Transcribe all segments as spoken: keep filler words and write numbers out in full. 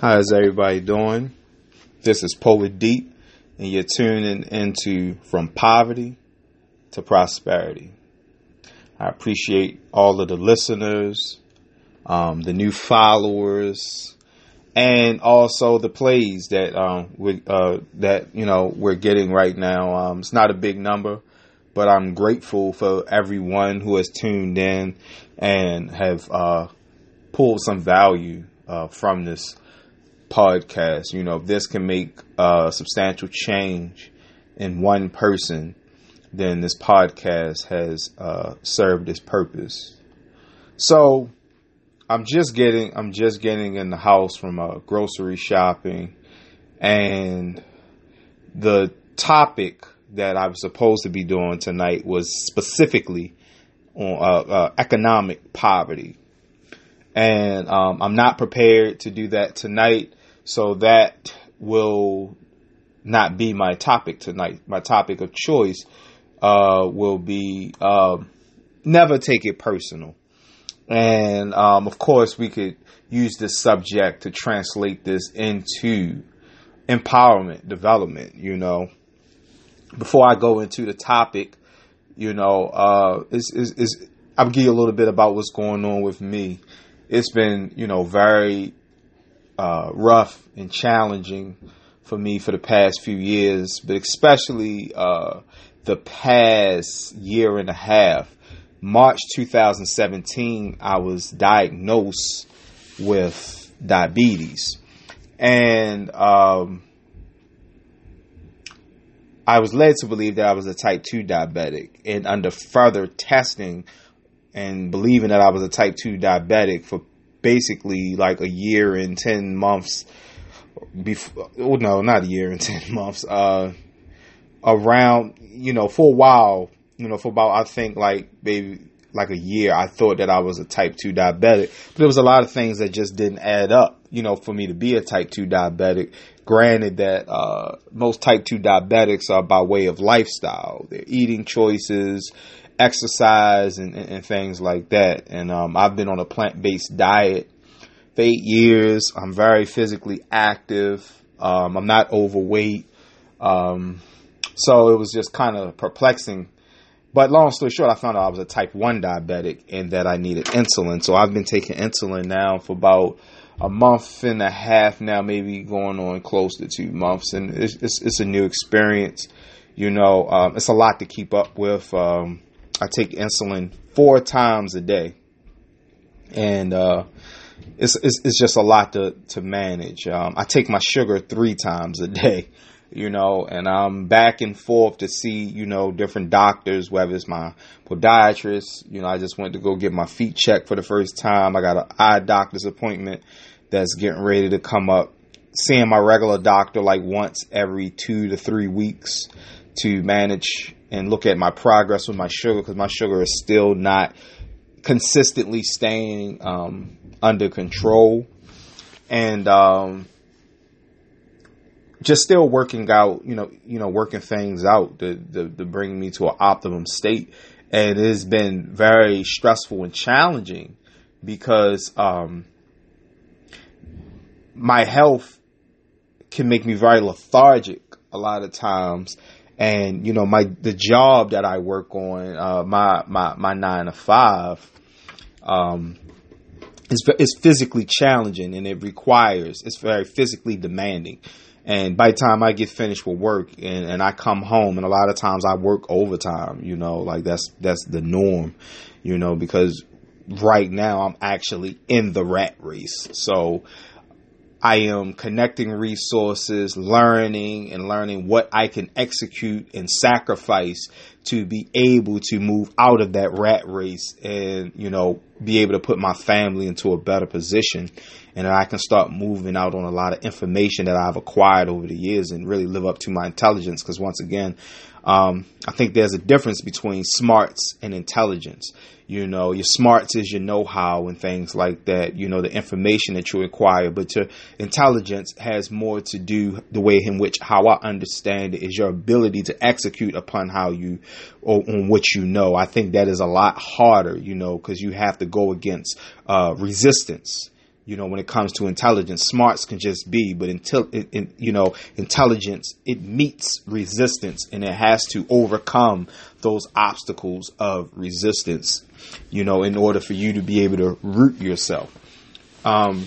How's everybody doing? This is Poet Deep, and you're tuning into From Poverty to Prosperity. I appreciate all of the listeners, um, the new followers, and also the plays that um, we uh, that you know we're getting right now. Um, it's not a big number, but I'm grateful for everyone who has tuned in and have uh, pulled some value uh, from this podcast. You know, if this can make a substantial change in one person, then this podcast has uh, served its purpose. So I'm just getting I'm just getting in the house from uh, grocery shopping, and the topic that I was supposed to be doing tonight was specifically on uh, uh, economic poverty. And um, I'm not prepared to do that tonight, so that will not be my topic tonight. My topic of choice uh, will be uh, never take it personal. And um, of course, we could use this subject to translate this into empowerment, development, you know. Before I go into the topic, you know, uh, is is is I'll give you a little bit about what's going on with me. It's been, you know, very uh, rough and challenging for me for the past few years, but especially uh, the past year and a half. March two thousand seventeen, I was diagnosed with diabetes, and um, I was led to believe that I was a type two diabetic, and under further testing and believing that I was a type two diabetic for basically like a year and ten months before, well, no, not a year and ten months, uh, around, you know, for a while, you know, for about, I think like maybe like a year, I thought that I was a type two diabetic, but there was a lot of things that just didn't add up, you know, for me to be a type two diabetic. Granted that uh, most type two diabetics are by way of lifestyle, their eating choices, exercise, and, and, and things like that. And um, I've been on a plant-based diet for eight years. I'm very physically active. Um, I'm not overweight. Um, so it was just kind of perplexing. But long story short, I found out I was a type one diabetic and that I needed insulin. So I've been taking insulin now for about a month and a half now, maybe going on close to two months. And it's, it's, it's a new experience. You know, um, it's a lot to keep up with. Um, I take insulin four times a day, and uh, it's, it's it's just a lot to to manage. Um, I take my sugar three times a day, you know, and I'm back and forth to see, you know, different doctors, whether it's my podiatrist. You know, I just went to go get my feet checked for the first time. I got an eye doctor's appointment that's getting ready to come up. Seeing my regular doctor like once every two to three weeks to manage and look at my progress with my sugar, because my sugar is still not consistently staying um, under control, and um, just still working out, you know, you know, working things out to, to, to bring me to an optimum state. And it has been very stressful and challenging because um, my health can make me very lethargic a lot of times. And, you know, my, the job that I work on, uh, my, my, my nine to five, um, is, is physically challenging, and it requires, it's very physically demanding. And by the time I get finished with work and, and I come home, and a lot of times I work overtime, you know, like that's, that's the norm, you know, because right now I'm actually in the rat race. So I am connecting resources, learning and learning what I can execute and sacrifice to be able to move out of that rat race and, you know, be able to put my family into a better position. And then I can start moving out on a lot of information that I've acquired over the years and really live up to my intelligence. Because once again, um, I think there's a difference between smarts and intelligence. You know, your smarts is your know-how and things like that, you know, the information that you acquire, but your intelligence has more to do the way in which how I understand it is your ability to execute upon how you or on what you know. I think that is a lot harder, you know, because you have to go against uh, resistance. You know, when it comes to intelligence, smarts can just be, but until, it, it, you know, intelligence, it meets resistance, and it has to overcome those obstacles of resistance, you know, in order for you to be able to root yourself. Um,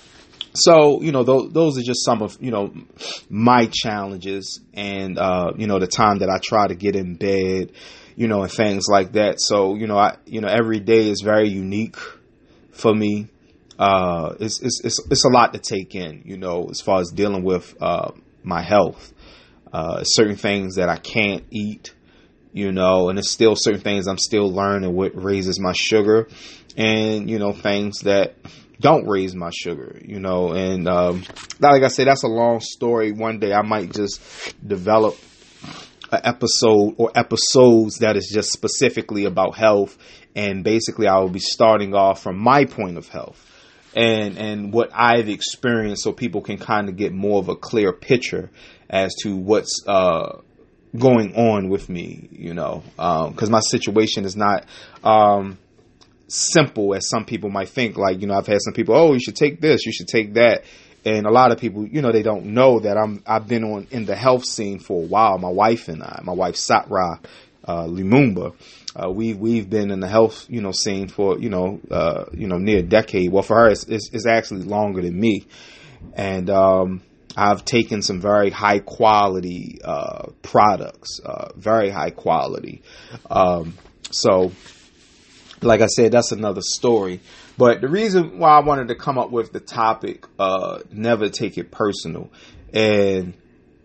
so, you know, th- those are just some of, you know, my challenges and, uh, you know, the time that I try to get in bed, you know, and things like that. So, you know, I, you know, every day is very unique for me. Uh, it's, it's, it's, it's a lot to take in, you know, as far as dealing with, uh, my health, uh, certain things that I can't eat, you know, and there's still certain things I'm still learning what raises my sugar, and, you know, things that don't raise my sugar, you know, and, um, like I said, that's a long story. One day I might just develop an episode or episodes that is just specifically about health. And basically I will be starting off from my point of health and, and what I've experienced, so people can kind of get more of a clear picture as to what's, uh, going on with me, you know, um, cause my situation is not, um, simple as some people might think. Like, you know, I've had some people, oh, you should take this, you should take that. And a lot of people, you know, they don't know that I'm, I've been on in the health scene for a while. My wife and I, my wife, Satra, uh, Lumumba, uh, we've, we've been in the health, you know, scene for, you know, uh, you know, near a decade. Well, for her, it's, it's, it's actually longer than me. And, um, I've taken some very high quality, uh, products, uh, very high quality. Um, so, like I said, that's another story. But the reason why I wanted to come up with the topic, uh, never take it personal. And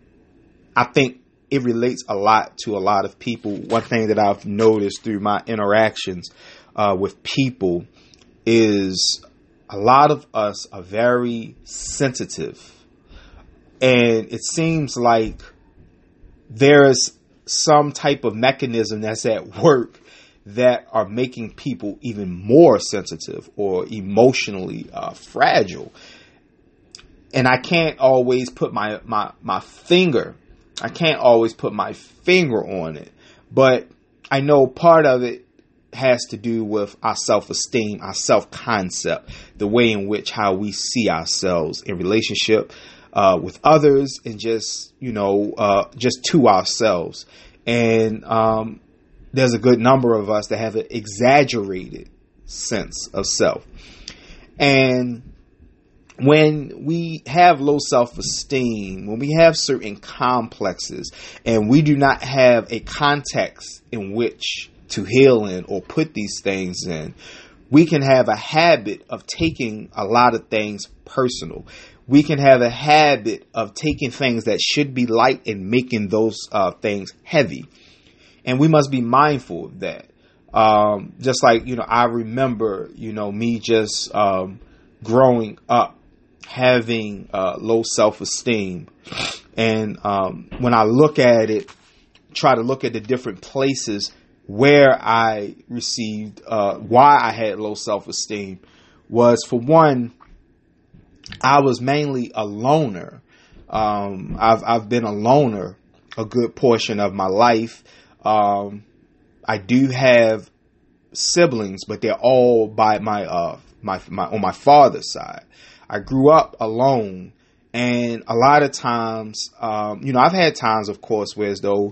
I think it relates a lot to a lot of people. One thing that I've noticed through my interactions, uh, with people is a lot of us are very sensitive. And it seems like there's some type of mechanism that's at work that are making people even more sensitive or emotionally uh, fragile. And I can't always put my, my, my finger, I can't always put my finger on it, but I know part of it has to do with our self-esteem, our self-concept, the way in which how we see ourselves in relationship uh, with others, and just, you know, uh, just to ourselves. And, um, there's a good number of us that have an exaggerated sense of self. And when we have low self-esteem, when we have certain complexes, and we do not have a context in which to heal in or put these things in, we can have a habit of taking a lot of things personal. We can have a habit of taking things that should be light and making those uh, things heavy. And we must be mindful of that. Um, just like, you know, I remember, you know, me just um, growing up having uh, low self-esteem. And um, when I look at it, try to look at the different places where I received, uh, why I had low self-esteem, was, for one, I was mainly a loner. Um, I've, I've been a loner a good portion of my life. Um, I do have siblings, but they're all by my, uh, my, my, on my father's side. I grew up alone, and a lot of times, um, you know, I've had times, of course, where as though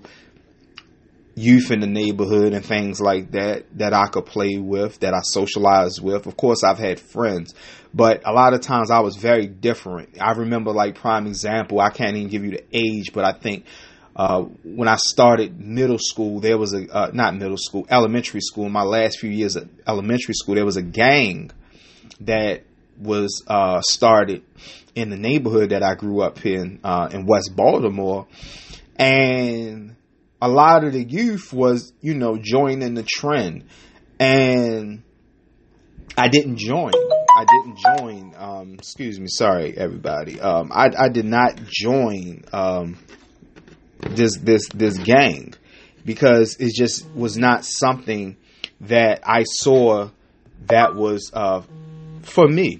youth in the neighborhood and things like that, that I could play with, that I socialized with. Of course, I've had friends, but a lot of times I was very different. I remember, like, prime example, I can't even give you the age, but I think, uh, when I started middle school, there was a, uh, not middle school, elementary school, in my last few years of elementary school, there was a gang that was, uh, started in the neighborhood that I grew up in, uh, in West Baltimore. And a lot of the youth was, you know, joining the trend, and I didn't join. I didn't join. Um, excuse me. Sorry, everybody. Um, I, I did not join, um, this, this, this gang, because it just was not something that I saw that was, uh, for me.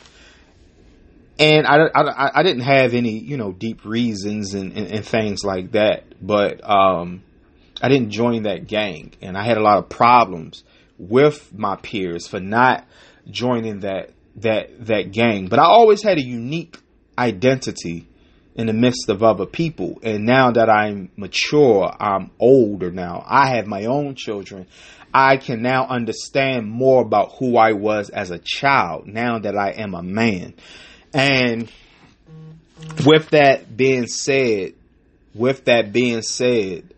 And I, I, I didn't have any, you know, deep reasons and, and, and things like that. But um, I didn't join that gang. And I had a lot of problems with my peers for not joining that that that gang. But I always had a unique identity in the midst of other people. And now that I'm mature, I'm older now, I have my own children, I can now understand more about who I was as a child now that I am a man. And with that being said, with that being said,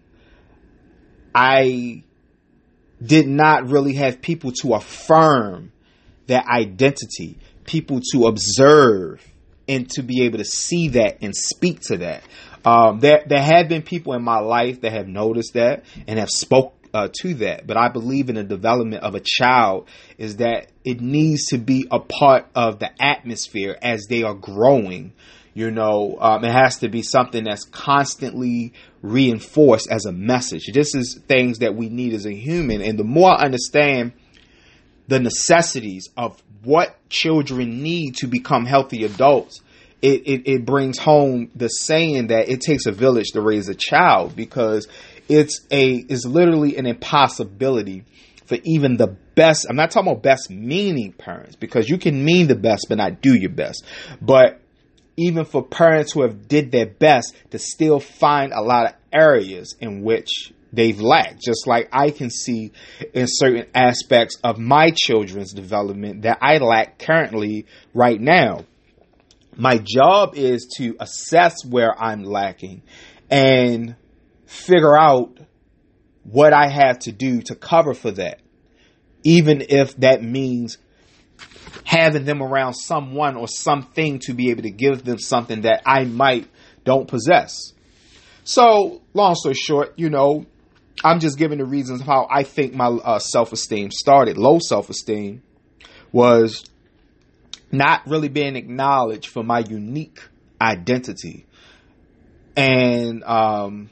I did not really have people to affirm that identity, people to observe and to be able to see that and speak to that. Um, there, there have been people in my life that have noticed that and have spoke uh, to that. But I believe in the development of a child is that it needs to be a part of the atmosphere as they are growing. You know, um, it has to be something that's constantly reinforced as a message. This is things that we need as a human. And the more I understand the necessities of what children need to become healthy adults, it, it, it brings home the saying that it takes a village to raise a child, because it's a it's literally an impossibility for even the best. I'm not talking about best meaning parents, because you can mean the best but not do your best. But even for parents who have did their best to still find a lot of areas in which they've lacked, just like I can see in certain aspects of my children's development that I lack currently right now. My job is to assess where I'm lacking and figure out what I have to do to cover for that, even if that means having them around someone or something to be able to give them something that I might don't possess. So, long story short, you know, I'm just giving the reasons how I think my uh, self-esteem started. Low self-esteem was not really being acknowledged for my unique identity. And um,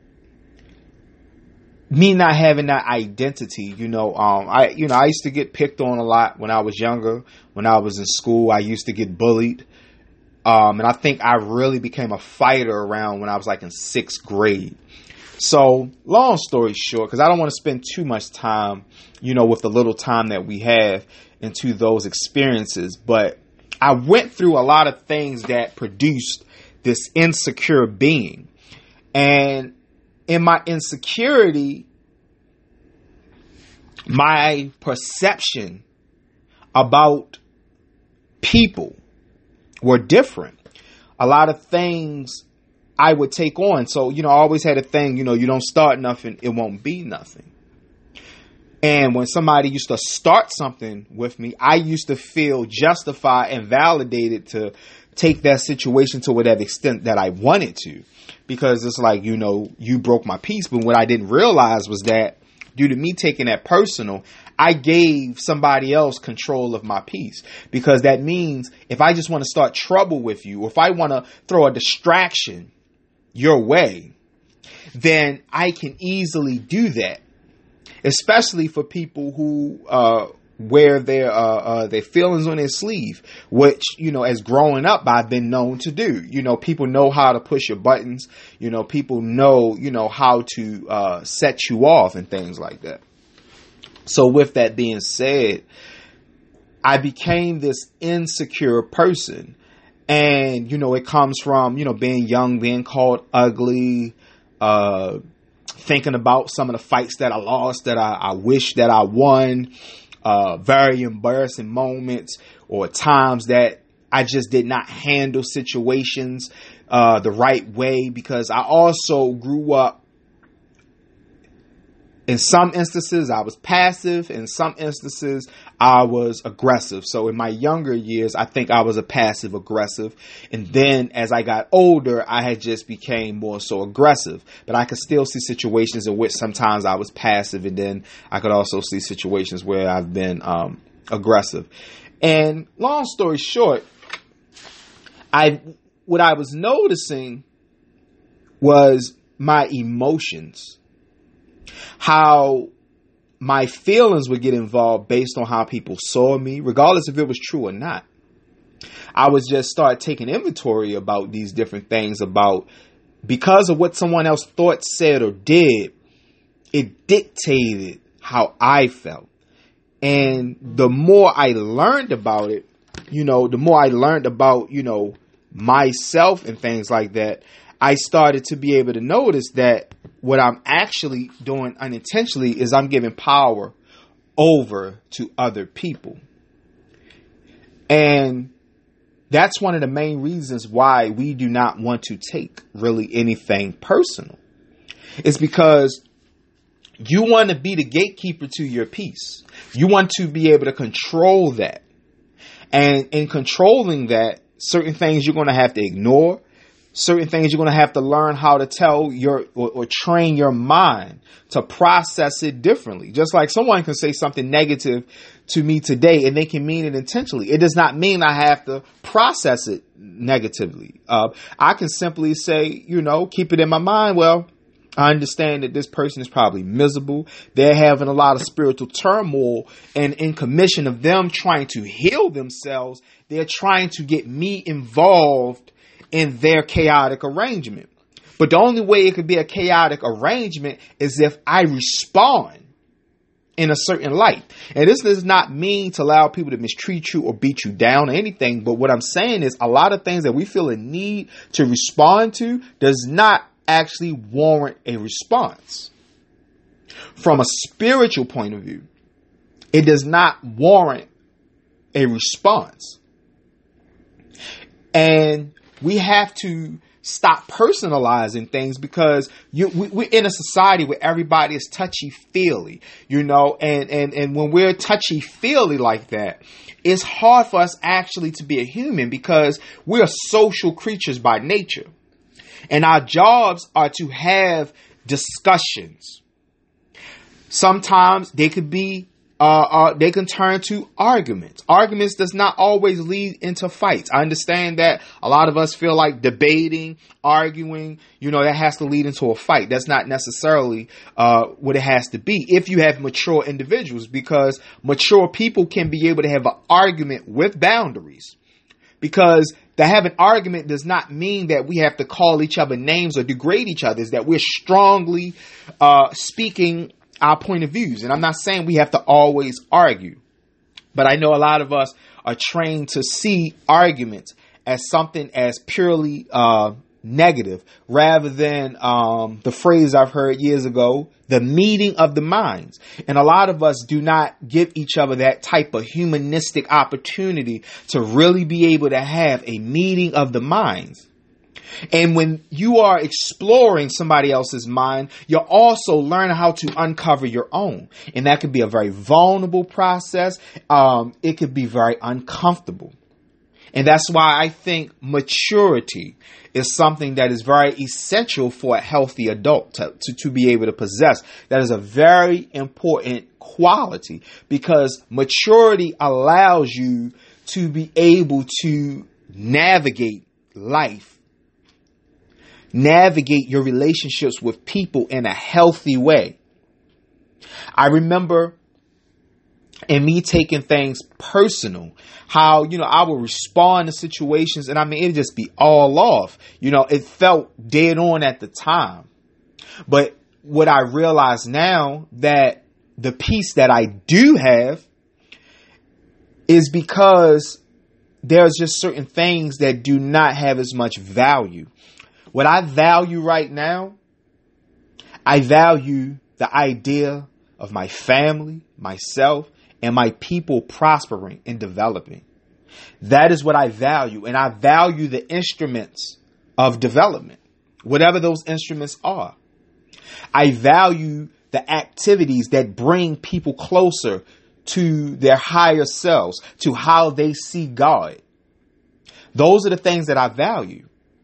me not having that identity, you know, um, I, you know, I used to get picked on a lot when I was younger. When I was in school, I used to get bullied. Um, and I think I really became a fighter around when I was like in sixth grade. So, long story short, because I don't want to spend too much time, you know, with the little time that we have into those experiences. But I went through a lot of things that produced this insecure being. And in my insecurity, my perception about people were different. A lot of things I would take on. So, you know, I always had a thing, you know, you don't start nothing, it won't be nothing. And when somebody used to start something with me, I used to feel justified and validated to take that situation to whatever extent that I wanted to. Because it's like, you know, you broke my peace. But what I didn't realize was that due to me taking that personal, I gave somebody else control of my peace. Because that means if I just want to start trouble with you, or if I want to throw a distraction your way, then I can easily do that. Especially for people who uh, wear their uh, uh, their feelings on their sleeve, which, you know, as growing up, I've been known to do. You know, people know how to push your buttons. You know, people know, you know, how to uh, set you off and things like that. So with that being said, I became this insecure person. And, you know, it comes from, you know, being young, being called ugly, uh, thinking about some of the fights that I lost, that I, I wish that I won, uh, very embarrassing moments or times that I just did not handle situations uh, the right way, because I also grew up. In some instances, I was passive. In some instances, I was aggressive. So in my younger years, I think I was a passive aggressive. And then as I got older, I had just became more so aggressive. But I could still see situations in which sometimes I was passive. And then I could also see situations where I've been um, aggressive. And long story short, I what I was noticing was my emotions. How my feelings would get involved based on how people saw me, regardless if it was true or not. I would just start taking inventory about these different things, about because of what someone else thought, said, or did, it dictated how I felt. And the more I learned about it, you know, the more I learned about, you know, myself and things like that, I started to be able to notice that what I'm actually doing unintentionally is I'm giving power over to other people. And that's one of the main reasons why we do not want to take really anything personal. It's because you want to be the gatekeeper to your peace. You want to be able to control that. And in controlling that, certain things you're going to have to ignore. Certain things you're going to have to learn how to tell your or, or train your mind to process it differently. Just like someone can say something negative to me today and they can mean it intentionally. It does not mean I have to process it negatively. Uh, I can simply say, you know, keep it in my mind. Well, I understand that this person is probably miserable. They're having a lot of spiritual turmoil, and in commission of them trying to heal themselves, they're trying to get me involved in their chaotic arrangement. But the only way it could be a chaotic arrangement is if I respond in a certain light. And this does not mean to allow people to mistreat you or beat you down or anything. But what I'm saying is a lot of things that we feel a need to respond to does not actually warrant a response. From a spiritual point of view, it does not warrant a response. And we have to stop personalizing things because you, we, we're in a society where everybody is touchy-feely, you know, and, and, and when we're touchy-feely like that, it's hard for us actually to be a human because we're social creatures by nature. And our jobs are to have discussions. Sometimes they could be Uh, uh, they can turn to arguments. Arguments does not always lead into fights. I understand that a lot of us feel like debating, arguing, you know, that has to lead into a fight. That's not necessarily uh, what it has to be if you have mature individuals, because mature people can be able to have an argument with boundaries. Because to have an argument does not mean that we have to call each other names or degrade each other. It's that we're strongly uh, speaking our point of views. And I'm not saying we have to always argue, but I know a lot of us are trained to see arguments as something as purely uh, negative, rather than um, the phrase I've heard years ago, the meeting of the minds. And a lot of us do not give each other that type of humanistic opportunity to really be able to have a meeting of the minds. And when you are exploring somebody else's mind, you're also learning how to uncover your own. And that could be a very vulnerable process. Um, it could be very uncomfortable. And that's why I think maturity is something that is very essential for a healthy adult to, to, to be able to possess. That is a very important quality, because maturity allows you to be able to navigate life, navigate your relationships with people in a healthy way. I remember in me taking things personal, how, you know, I would respond to situations and I mean, it'd just be all off. You know, it felt dead on at the time. But what I realize now, that the peace that I do have is because there's just certain things that do not have as much value. What I value right now, I value the idea of my family, myself, and my people prospering and developing. That is what I value. And I value the instruments of development, whatever those instruments are. I value the activities that bring people closer to their higher selves, to how they see God. Those are the things that I value.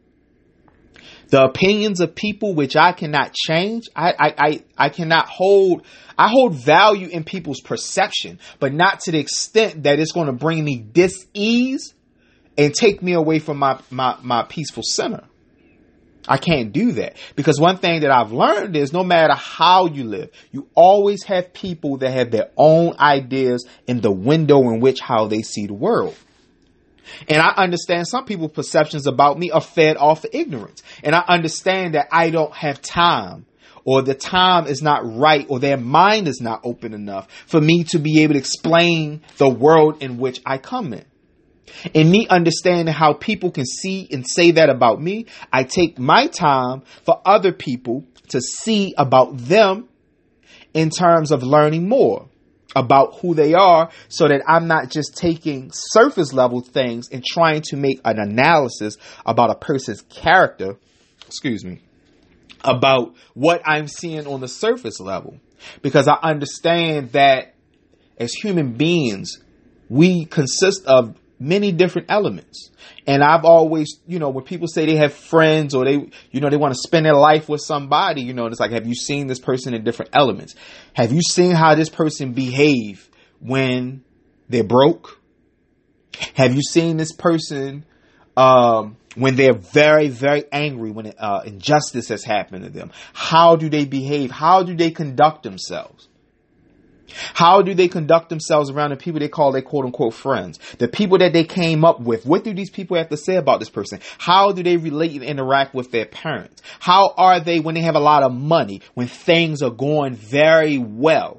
The opinions of people, which I cannot change, I, I, I, I cannot hold, I hold value in people's perception, but not to the extent that it's going to bring me dis-ease and take me away from my, my, my peaceful center. I can't do that, because one thing that I've learned is no matter how you live, you always have people that have their own ideas in the window in which how they see the world. And I understand some people's perceptions about me are fed off of ignorance. And I understand that I don't have time, or the time is not right, or their mind is not open enough for me to be able to explain the world in which I come in. In me understanding how people can see and say that about me, I take my time for other people to see about them in terms of learning more about who they are, so that I'm not just taking surface level things and trying to make an analysis about a person's character, excuse me, about what I'm seeing on the surface level. Because I understand that as human beings, we consist of many different elements. And I've always, you know, when people say they have friends or they, you know, they want to spend their life with somebody, you know, it's like, have you seen this person in different elements? Have you seen how this person behave when they're broke? Have you seen this person um, when they're very, very angry, when uh, injustice has happened to them? How do they behave? How do they conduct themselves? How do they conduct themselves around the people they call their quote unquote friends? The people that they came up with. What do these people have to say about this person? How do they relate and interact with their parents? How are they when they have a lot of money, when things are going very well?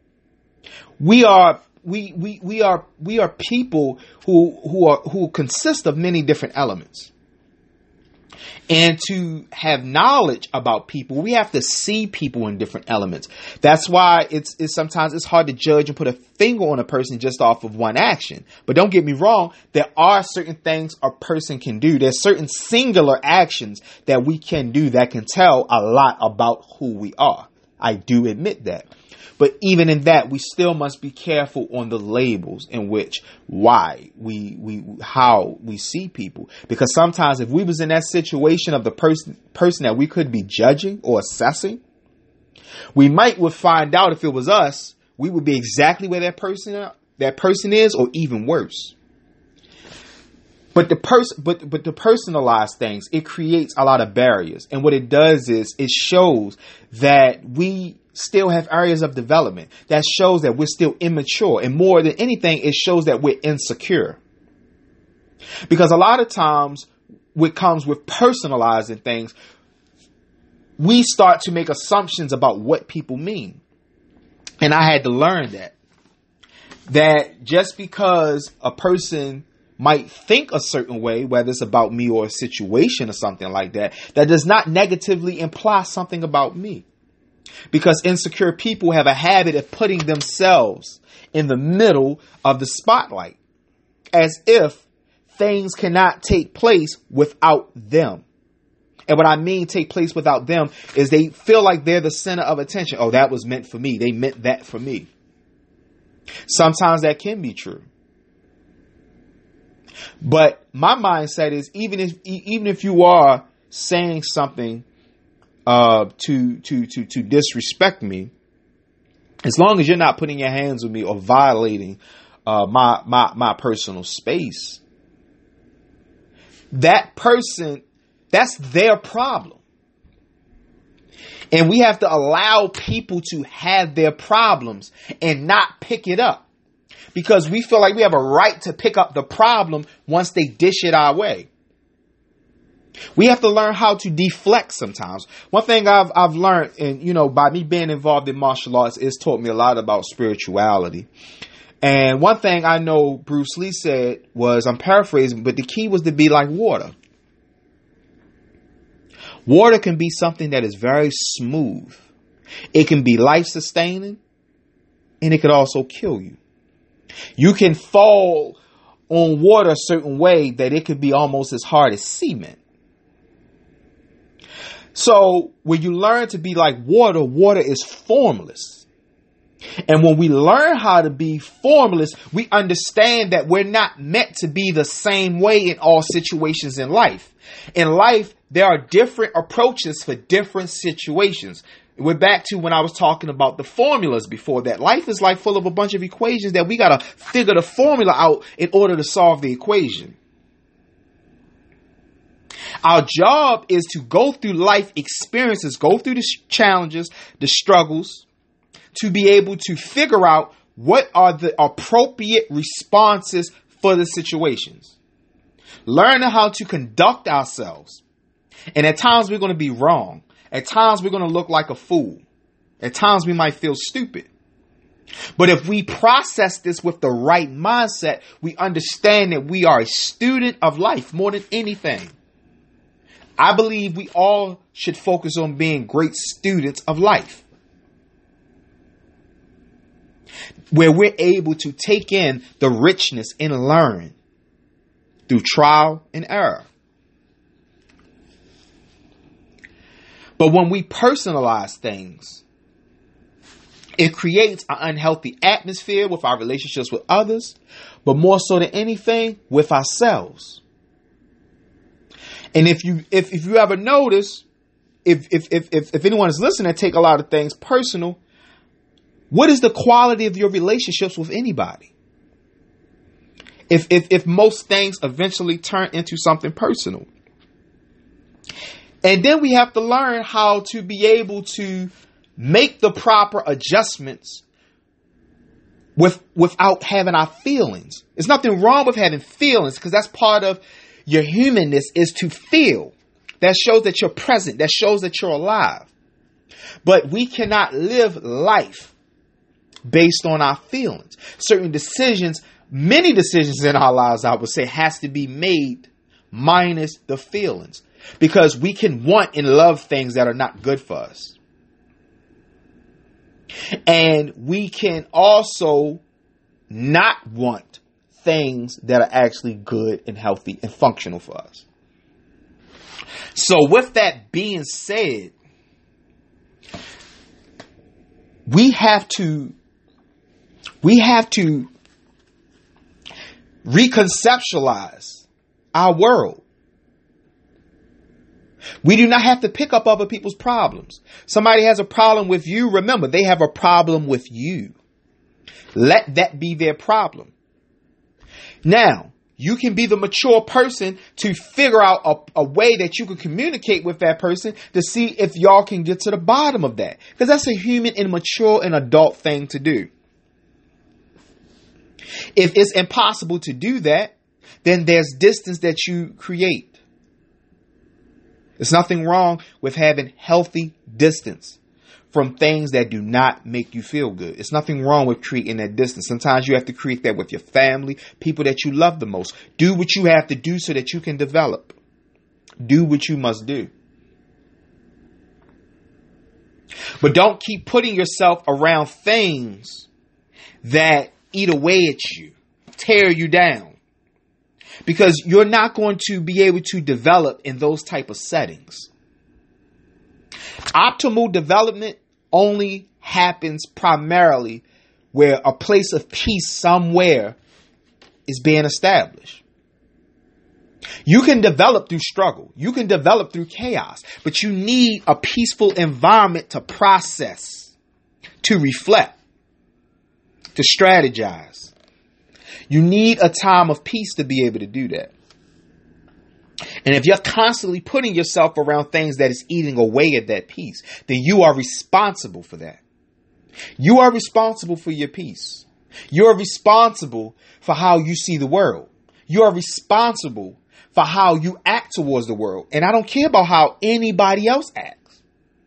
We are we we we are we are people who who are who consist of many different elements. And to have knowledge about people, we have to see people in different elements. That's why it's, it's sometimes it's hard to judge and put a finger on a person just off of one action. But don't get me wrong, there are certain things a person can do. There's certain singular actions that we can do that can tell a lot about who we are. I do admit that. But even in that, we still must be careful on the labels in which, why we, we, how we see people. Because sometimes if we was in that situation of the person, person that we could be judging or assessing, we might would find out if it was us, we would be exactly where that person, that person is, or even worse. But the person, but, but the personalized things, it creates a lot of barriers. And what it does is it shows that we still have areas of development. That shows that we're still immature. And more than anything, it shows that we're insecure. Because a lot of times what comes with personalizing things, we start to make assumptions about what people mean. And I had to learn that. That just because a person might think a certain way, whether it's about me or a situation or something like that, that does not negatively imply something about me. Because insecure people have a habit of putting themselves in the middle of the spotlight, as if things cannot take place without them. And what I mean take place without them is they feel like they're the center of attention. Oh, that was meant for me. They meant that for me. Sometimes that can be true. But my mindset is even if even if you are saying something uh, to to to to disrespect me, as long as you're not putting your hands on me or violating uh, my my my personal space, that person, that's their problem. And we have to allow people to have their problems and not pick it up. Because we feel like we have a right to pick up the problem once they dish it our way. We have to learn how to deflect sometimes. One thing I've I've learned, and you know, by me being involved in martial arts, it's taught me a lot about spirituality. And one thing I know Bruce Lee said was, I'm paraphrasing, but the key was to be like water. Water can be something that is very smooth. It can be life-sustaining, and it could also kill you. You can fall on water a certain way that it could be almost as hard as cement. So when you learn to be like water, water is formless. And when we learn how to be formless, we understand that we're not meant to be the same way in all situations in life. In life, there are different approaches for different situations. We're back to when I was talking about the formulas before that. Life is like full of a bunch of equations that we got to figure the formula out in order to solve the equation. Our job is to go through life experiences, go through the challenges, the struggles, to be able to figure out what are the appropriate responses for the situations. Learning how to conduct ourselves. And at times we're going to be wrong. At times we're going to look like a fool. At times we might feel stupid. But if we process this with the right mindset, we understand that we are a student of life more than anything. I believe we all should focus on being great students of life, where we're able to take in the richness and learn through trial and error. But when we personalize things, it creates an unhealthy atmosphere with our relationships with others, but more so than anything, with ourselves. And if you if, if you ever notice, if, if if if if anyone is listening, take a lot of things personal, what is the quality of your relationships with anybody? If if if most things eventually turn into something personal. And then we have to learn how to be able to make the proper adjustments with without having our feelings. There's nothing wrong with having feelings, because that's part of your humanness, is to feel. That shows that you're present. That shows that you're alive. But we cannot live life based on our feelings. Certain decisions, many decisions in our lives, I would say, has to be made minus the feelings, because we can want and love things that are not good for us. And we can also not want things that are actually good and healthy and functional for us. So with that being said, we have to we have to reconceptualize our world. We do not have to pick up other people's problems. Somebody has a problem with you. Remember, they have a problem with you. Let that be their problem. Now, you can be the mature person to figure out a, a way that you can communicate with that person to see if y'all can get to the bottom of that. Because that's a human and mature and adult thing to do. If it's impossible to do that, then there's distance that you create. There's nothing wrong with having healthy distance from things that do not make you feel good. It's nothing wrong with creating that distance. Sometimes you have to create that with your family, people that you love the most. Do what you have to do so that you can develop. Do what you must do. But don't keep putting yourself around things that eat away at you, tear you down. Because you're not going to be able to develop in those type of settings. Optimal development only happens primarily where a place of peace somewhere is being established. You can develop through struggle. You can develop through chaos. But you need a peaceful environment to process, to reflect, to strategize. You need a time of peace to be able to do that. And if you're constantly putting yourself around things that is eating away at that peace, then you are responsible for that. You are responsible for your peace. You are responsible for how you see the world. You are responsible for how you act towards the world. And I don't care about how anybody else acts.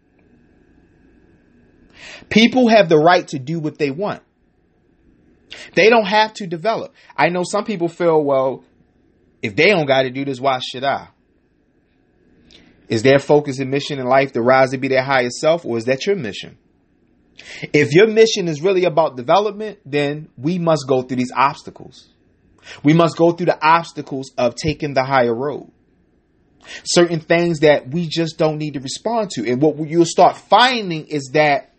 People have the right to do what they want. They don't have to develop. I know some people feel, well, if they don't got to do this, why should I? Is their focus and mission in life to rise to be their highest self, or is that your mission? If your mission is really about development, then we must go through these obstacles. We must go through the obstacles of taking the higher road. Certain things that we just don't need to respond to. And what you'll start finding is that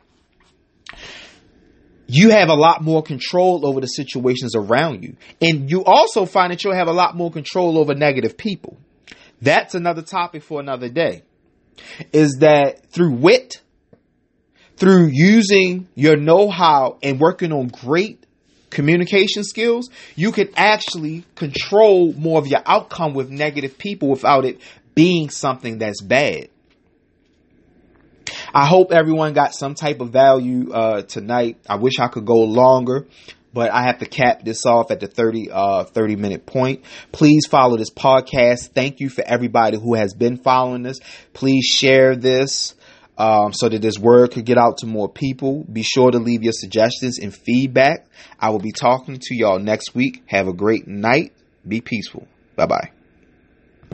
you have a lot more control over the situations around you. And you also find that you'll have a lot more control over negative people. That's another topic for another day. Is that through wit, through using your know-how and working on great communication skills, you can actually control more of your outcome with negative people without it being something that's bad. I hope everyone got some type of value uh, tonight. I wish I could go longer, but I have to cap this off at the thirty, uh, thirty minute point. Please follow this podcast. Thank you for everybody who has been following this. Please share this. um, so that this word could get out to more people. Be sure to leave your suggestions and feedback. I will be talking to y'all next week. Have a great night. Be peaceful. Bye-bye.